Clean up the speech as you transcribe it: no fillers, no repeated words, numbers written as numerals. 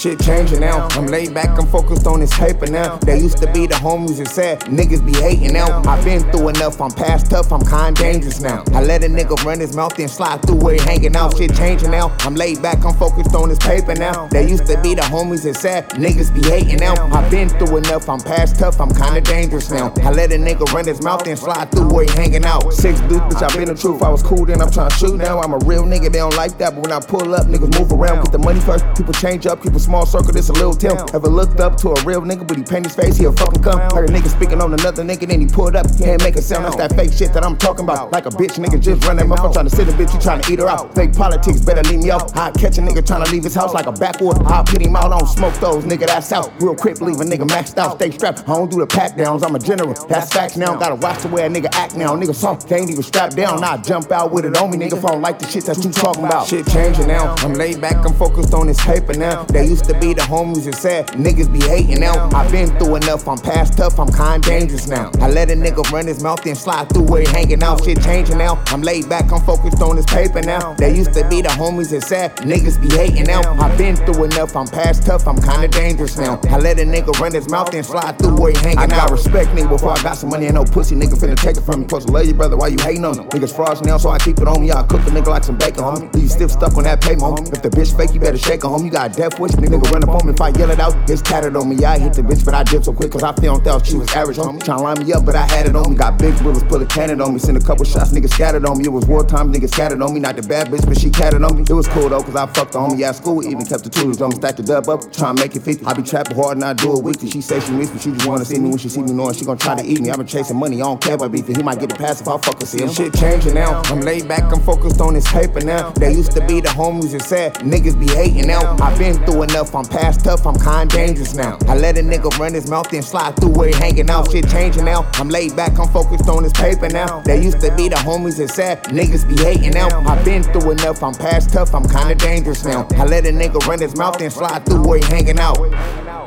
Shit changing now. I'm laid back, I'm focused on this paper now. They used to be the homies and said niggas be hating now. I've been through enough, I'm past tough, I'm kinda dangerous now. I let a nigga run his mouth and slide through where he hanging out. Shit changing now. I'm laid back, I'm focused on this paper now. They used to be the homies and said niggas be hating now. I've been through enough, I'm past tough, I'm kinda dangerous now. I let a nigga run his mouth and slide through where he hanging out. 6 dudes, bitch, I been the truth. I was cool then, I'm trying to shoot now. I'm a real nigga, they don't like that, but when I pull up, niggas move around. Get the money first, people change up, keep a small circle, this a little Tim. Ever looked up to a real nigga, but he paint his face, he'll fucking come. Heard a nigga speaking on another nigga, then he pulled up, can't make a sound. That's that fake shit that I'm talking about. Like a bitch, nigga just run that mouth. I'm trying to sit a bitch, you trying to eat her out. Fake politics, better leave me out. I catch a nigga trying to leave his house like a backwood. I'll put him out, I don't smoke those, nigga, that's out. Real quick, leave a nigga maxed out, stay strapped. I don't do the pat downs, I'm a general, that's facts now. Gotta watch the way a nigga act now. Nigga soft, they ain't even strapped down. Now I jump out with it on me, nigga, if I don't like the shit that you talking about. Shit changing now. I'm laid back, I'm focused on this paper now. They used to be the homies and said niggas be hating now. I've been through enough, I'm past tough, I'm kinda dangerous now. I let a nigga run his mouth and slide through where he hanging out. Shit changing now. I'm laid back, I'm focused on this paper now. They used to be the homies and said niggas be hating now. I've been through enough, I'm past tough, I'm kinda dangerous now. I let a nigga run his mouth and slide through where he hanging out. I got respect, nigga, before I got some money and no pussy nigga finna take it from me. Supposed to love you, brother, why you hating on me? Niggas frauds now, so I keep it on me. I cook a nigga like some bacon, homie. Leave you still stuck on that payment, homie. If the bitch fake, you better shake her, homie. You got a death wish, nigga run up on me. If I yell it out, it's tatted on me. Yeah, I hit the bitch, but I dip so quick, cause I filmed out she was average, homie. Tryna line me up, but I had it on me. Got big bullets, pull a cannon on me. Send a couple shots, niggas scattered on me. It was wartime, niggas scattered on me. Not the bad bitch, but she catted on me. It was cool though, cause I fucked the homie. Yeah, school even kept the tools on me. Stack the dub up, tryna make it 50. I be trapping hard and I do it weekly. She say she miss me, she just wanna see me. When she see me knowing she gon' try to eat me. I been chasing money, I don't care about beefing. He might get the pass if I fuck her, see him. Shit changing now. I'm laid back, I'm focused on this paper now. They used to be the homies and said niggas be hating now. I've been through enough, I'm past tough, I'm kinda dangerous now. I let a nigga run his mouth and slide through where he hanging out. Shit changing now. I'm laid back, I'm focused on this paper now. They used to be the homies and said niggas be hating now. I've been through enough, I'm past tough, I'm kinda dangerous now. I let a nigga run his mouth and slide through where he hanging out.